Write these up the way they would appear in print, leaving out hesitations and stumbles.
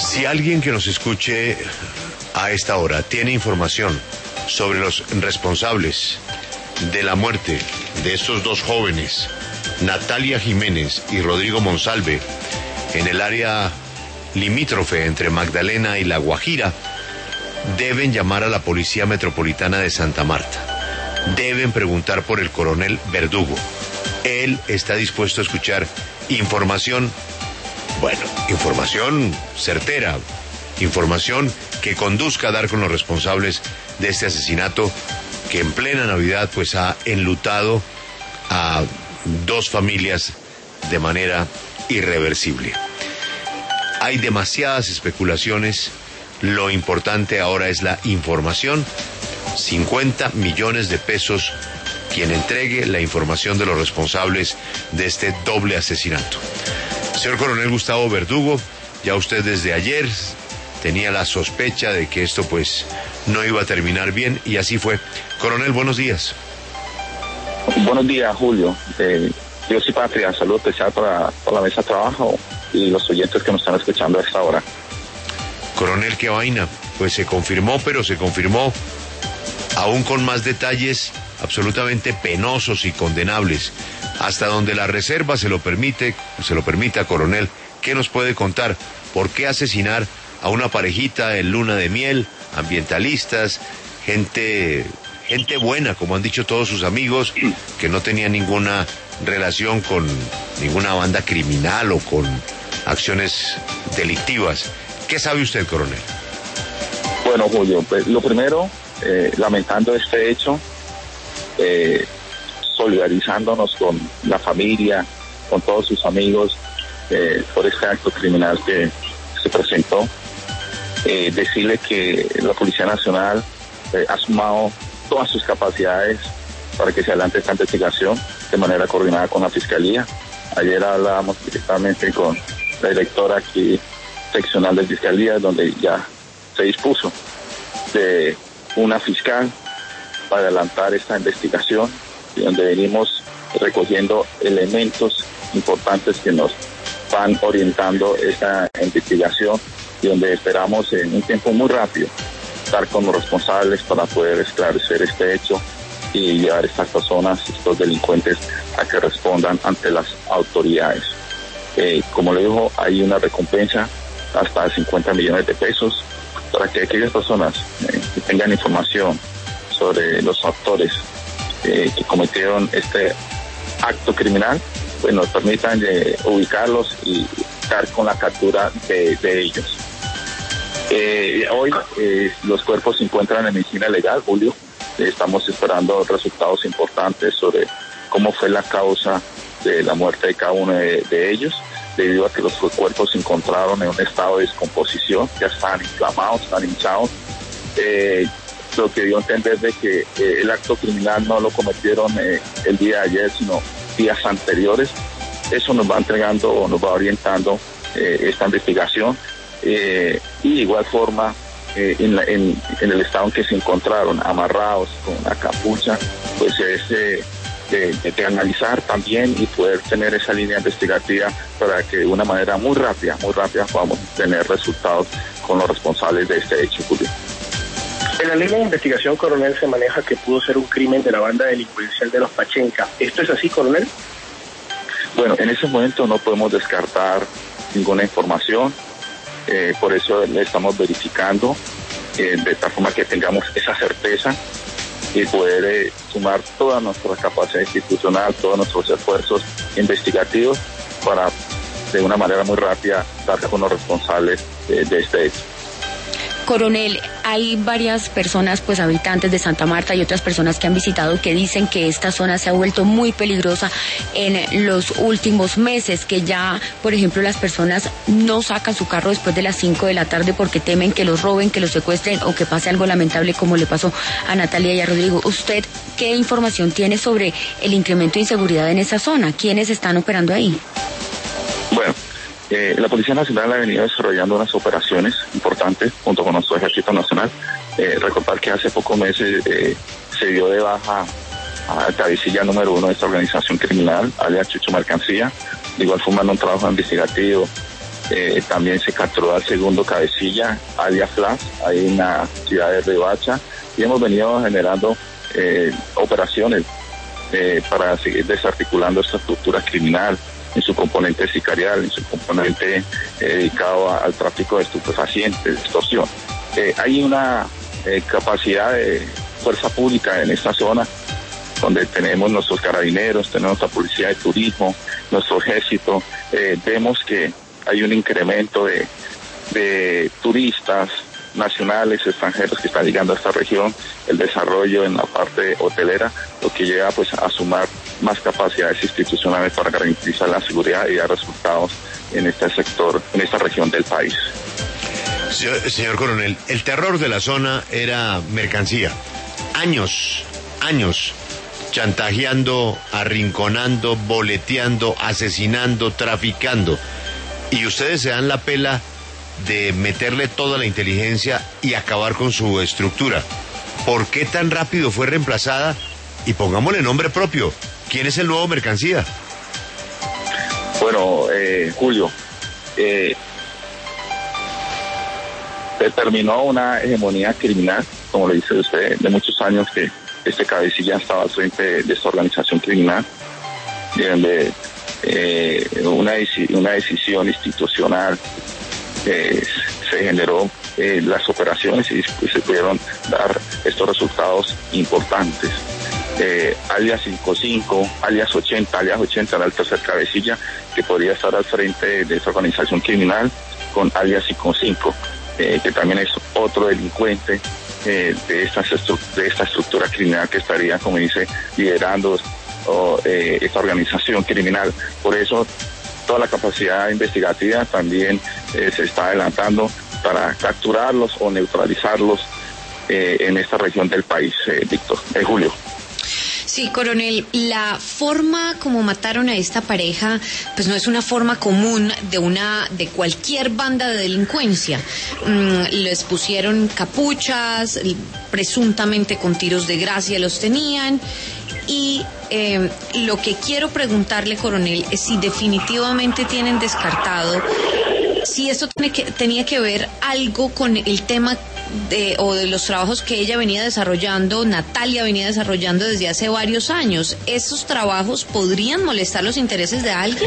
Si alguien que nos escuche a esta hora tiene información sobre los responsables de la muerte de estos dos jóvenes, Natalia Jiménez y Rodrigo Monsalve, en el área limítrofe entre Magdalena y La Guajira, deben llamar a la Policía Metropolitana de Santa Marta. Deben preguntar por el coronel Verdugo. Él está dispuesto a escuchar información, información certera, información que conduzca a dar con los responsables de este asesinato que en plena Navidad pues ha enlutado a dos familias de manera irreversible. Hay demasiadas especulaciones, lo importante ahora es la información. 50 millones de pesos quien entregue la información de los responsables de este doble asesinato. Señor Coronel Gustavo Verdugo, ya usted desde ayer tenía la sospecha de que esto pues no iba a terminar bien y así fue. Coronel, buenos días. Buenos días, Julio. Dios y patria, salud especial para la mesa de trabajo y los oyentes que nos están escuchando a esta hora. Coronel, qué vaina. Pues se confirmó, pero se confirmó aún con más detalles absolutamente penosos y condenables. Hasta donde la reserva se lo permita, coronel, ¿qué nos puede contar? ¿Por qué asesinar a una parejita en luna de miel, ambientalistas, gente buena, como han dicho todos sus amigos, que no tenía ninguna relación con ninguna banda criminal o con acciones delictivas? ¿Qué sabe usted, coronel? Bueno, Julio, pues lo primero, lamentando este hecho, solidarizándonos con la familia, con todos sus amigos, por este acto criminal que se presentó. Decirle que la Policía Nacional ha sumado todas sus capacidades para que se adelante esta investigación de manera coordinada con la Fiscalía. Ayer hablábamos directamente con la directora aquí seccional de Fiscalía, donde ya se dispuso de una fiscal para adelantar esta investigación, y donde venimos recogiendo elementos importantes que nos van orientando esta investigación y donde esperamos en un tiempo muy rápido estar con los responsables para poder esclarecer este hecho y llevar a estas personas, estos delincuentes, a que respondan ante las autoridades. Como le dijo, hay una recompensa hasta 50 millones de pesos para que aquellas personas que tengan información sobre los actores que cometieron este acto criminal, pues nos permitan ubicarlos y estar con la captura de ellos. Hoy los cuerpos se encuentran en medicina legal, Julio. Estamos esperando resultados importantes sobre cómo fue la causa de la muerte de cada uno de ellos, debido a que los cuerpos se encontraron en un estado de descomposición, ya están inflamados, están hinchados. Lo que dio a entender de que el acto criminal no lo cometieron el día de ayer, sino días anteriores. Eso nos va entregando o nos va orientando esta investigación. Y de igual forma, en el estado en que se encontraron, amarrados con una capucha, pues es de analizar también y poder tener esa línea investigativa para que de una manera muy rápida podamos tener resultados con los responsables de este hecho, Julio. En la línea de investigación, coronel, se maneja que pudo ser un crimen de la banda delincuencial de los Pachenca. ¿Esto es así, coronel? Bueno, en ese momento no podemos descartar ninguna información, por eso le estamos verificando, de tal forma que tengamos esa certeza y poder sumar toda nuestra capacidad institucional, todos nuestros esfuerzos investigativos para de una manera muy rápida dar con los responsables de este hecho. Coronel, hay varias personas, pues habitantes de Santa Marta y otras personas que han visitado que dicen que esta zona se ha vuelto muy peligrosa en los últimos meses, que ya, por ejemplo, las personas no sacan su carro después de las 5 de la tarde porque temen que los roben, que los secuestren o que pase algo lamentable como le pasó a Natalia y a Rodrigo. ¿Usted qué información tiene sobre el incremento de inseguridad en esa zona? ¿Quiénes están operando ahí? Bueno, la Policía Nacional ha venido desarrollando unas operaciones importantes junto con nuestro Ejército Nacional. Recordar que hace pocos meses se dio de baja a cabecilla número 1 de esta organización criminal, alias Chucho Mercancía. De igual forma, un trabajo investigativo También se capturó al segundo cabecilla, alias Flash, ahí en la ciudad de Riohacha, y hemos venido generando operaciones para seguir desarticulando esta estructura criminal en su componente sicarial, en su componente dedicado al tráfico de estupefacientes, de extorsión. Hay una capacidad de fuerza pública en esta zona, donde tenemos nuestros carabineros, tenemos la policía de turismo, nuestro ejército. Vemos que hay un incremento de turistas nacionales, extranjeros que están llegando a esta región, el desarrollo en la parte hotelera, lo que lleva pues a sumar más capacidades institucionales para garantizar la seguridad y dar resultados en este sector, en esta región del país. Señor coronel, el terror de la zona era mercancía. Años, chantajeando, arrinconando, boleteando, asesinando, traficando. Y ustedes se dan la pela de meterle toda la inteligencia y acabar con su estructura. ¿Por qué tan rápido fue reemplazada? Y pongámosle nombre propio. ¿Quién es el nuevo mercancía? Bueno, Julio, determinó una hegemonía criminal, como le dice usted, de muchos años que este cabecilla estaba al frente de esta organización criminal, donde una decisión institucional se generó las operaciones y se pudieron dar estos resultados importantes. Alias 55, alias 80 era el tercer cabecilla que podría estar al frente de esta organización criminal, con alias 55, que también es otro delincuente de esta estructura criminal que estaría, como dice, liderando esta organización criminal. Por eso toda la capacidad investigativa también se está adelantando para capturarlos o neutralizarlos en esta región del país, Víctor, Julio. Sí, coronel, la forma como mataron a esta pareja, pues no es una forma común de cualquier banda de delincuencia. Les pusieron capuchas, presuntamente con tiros de gracia los tenían. Y lo que quiero preguntarle, coronel, es si definitivamente tienen descartado si esto tenía que ver algo con el tema de los trabajos que ella venía desarrollando, Natalia venía desarrollando desde hace varios años. ¿Esos trabajos podrían molestar los intereses de alguien?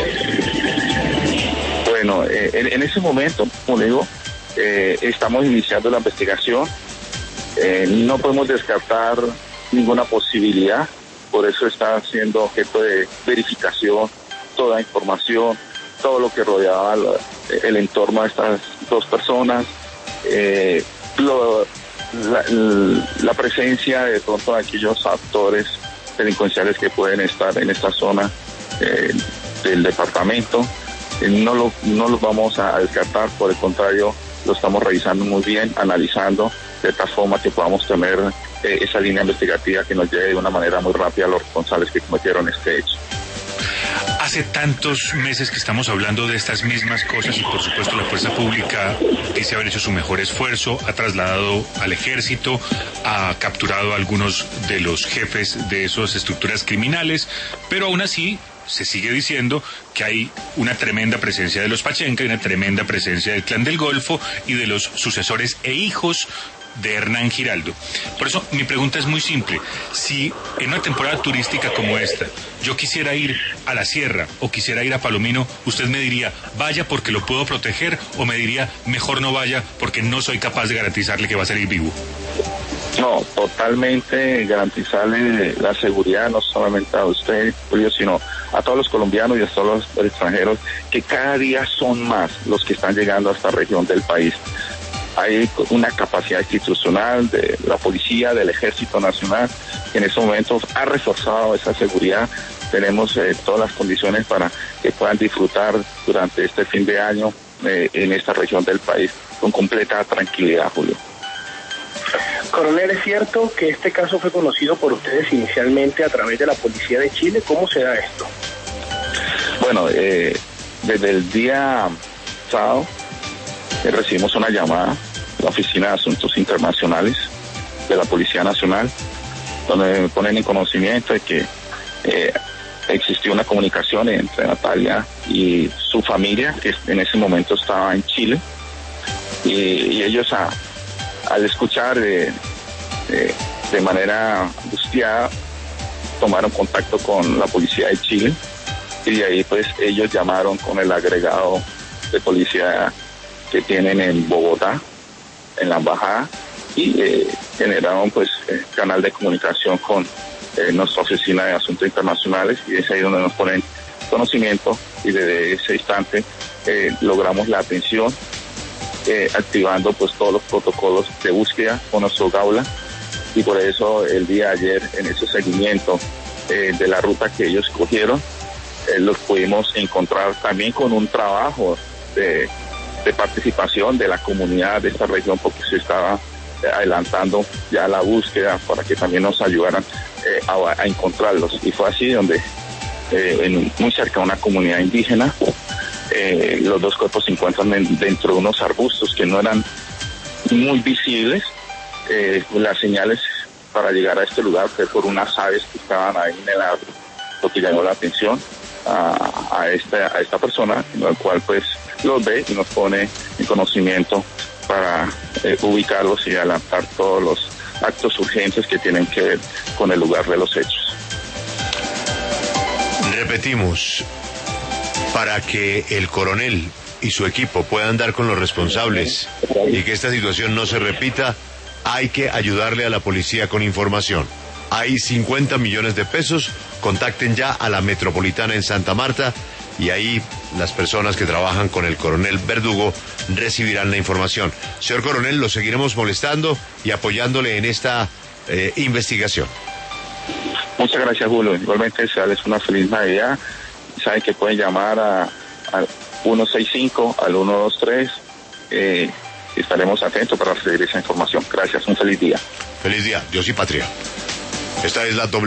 Bueno, en ese momento, como digo, estamos iniciando la investigación. No podemos descartar ninguna posibilidad, por eso está siendo objeto de verificación toda información, todo lo que rodeaba el entorno de estas dos personas, la presencia de pronto de aquellos actores delincuenciales que pueden estar en esta zona del departamento. No los vamos a descartar, por el contrario, lo estamos revisando muy bien, analizando de tal forma que podamos tener esa línea investigativa que nos lleve de una manera muy rápida a los responsables que cometieron este hecho. Hace tantos meses que estamos hablando de estas mismas cosas y por supuesto la fuerza pública dice haber hecho su mejor esfuerzo, ha trasladado al ejército, ha capturado a algunos de los jefes de esas estructuras criminales, pero aún así se sigue diciendo que hay una tremenda presencia de los Pachenca, una tremenda presencia del Clan del Golfo y de los sucesores e hijos de Hernán Giraldo. Por eso mi pregunta es muy simple: si en una temporada turística como esta yo quisiera ir a la sierra o quisiera ir a Palomino, ¿usted me diría vaya porque lo puedo proteger, o me diría mejor no vaya porque no soy capaz de garantizarle que va a salir vivo? No, totalmente garantizarle la seguridad, no solamente a usted, Julio, sino a todos los colombianos y a todos los extranjeros, que cada día son más los que están llegando a esta región del país. Hay una capacidad institucional de la policía, del Ejército Nacional, que en estos momentos ha reforzado esa seguridad. Tenemos todas las condiciones para que puedan disfrutar durante este fin de año en esta región del país con completa tranquilidad, Julio. Coronel, ¿es cierto que este caso fue conocido por ustedes inicialmente a través de la Policía de Chile? ¿Cómo se da esto? Bueno, desde el día sábado recibimos una llamada de la Oficina de Asuntos Internacionales de la Policía Nacional, donde me ponen en conocimiento de que existió una comunicación entre Natalia y su familia, que en ese momento estaba en Chile, y ellos al escuchar de manera angustiada tomaron contacto con la policía de Chile, y de ahí pues ellos llamaron con el agregado de policía que tienen en Bogotá, en la embajada, y generaron pues canal de comunicación con nuestra oficina de asuntos internacionales, y es ahí donde nos ponen conocimiento, y desde ese instante logramos la atención, activando pues todos los protocolos de búsqueda con nuestro Gaula, y por eso el día de ayer, en ese seguimiento de la ruta que ellos cogieron, los pudimos encontrar también con un trabajo de participación de la comunidad de esta región, porque se estaba adelantando ya la búsqueda para que también nos ayudaran a encontrarlos, y fue así donde muy cerca de una comunidad indígena los dos cuerpos se encuentran dentro de unos arbustos que no eran muy visibles. Las señales para llegar a este lugar fue por unas aves que estaban ahí en el árbol, lo que llamó la atención a esta persona, en el cual pues los ve y nos pone en conocimiento para ubicarlos y adelantar todos los actos urgentes que tienen que ver con el lugar de los hechos. Repetimos, para que el coronel y su equipo puedan dar con los responsables y que esta situación no se repita, hay que ayudarle a la policía con información. Hay 50 millones de pesos, contacten ya a la Metropolitana en Santa Marta, y ahí las personas que trabajan con el coronel Verdugo recibirán la información. Señor coronel, lo seguiremos molestando y apoyándole en esta investigación. Muchas gracias, Julio. Igualmente desearles una feliz Navidad. Saben que pueden llamar al 165, al 123, estaremos atentos para recibir esa información. Gracias, un feliz día. Feliz día, Dios y patria. Esta es la doble